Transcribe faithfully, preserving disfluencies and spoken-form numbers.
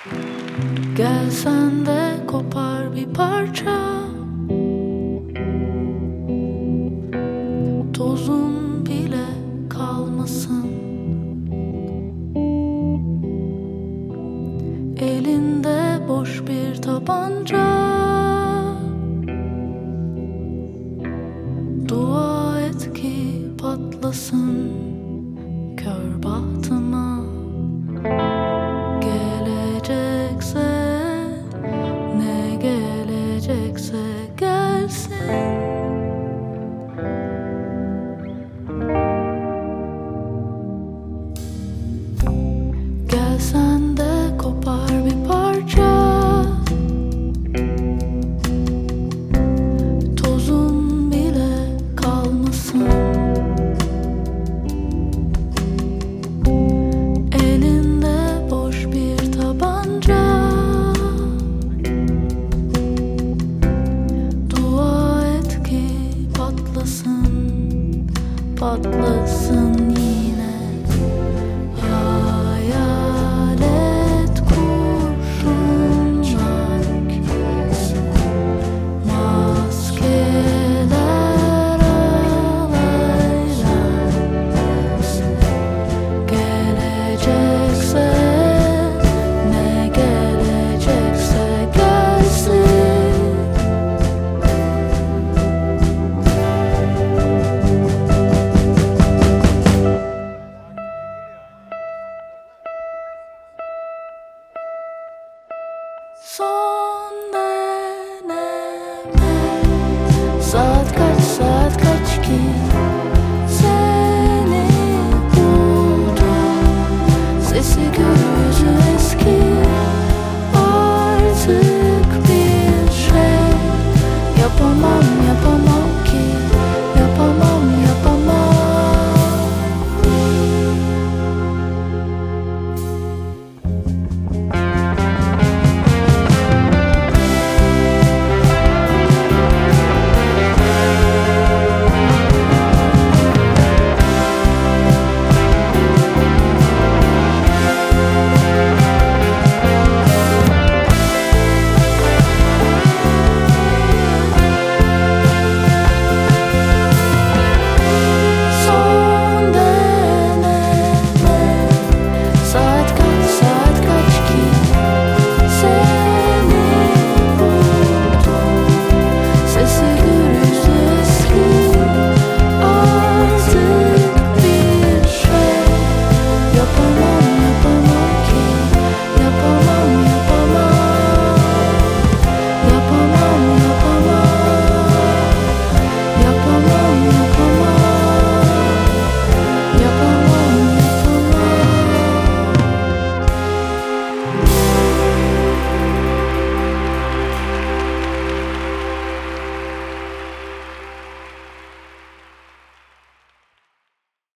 Gel sen de kopar bir parça, tozun bile kalmasın. Elinde boş bir tabanca, dua et ki patlasın kör bahtıma. Gelecekse, ne gelecekse gelsin. Gel sen de kopar bir parça, tozun bile kalmasın. Elinde boş bir tabanca, dua et ki patlasın, patlasın yine. Hayalet kurşunlar, maskeler alaylar. Gelecekse, ne gelecekse gelsin. Son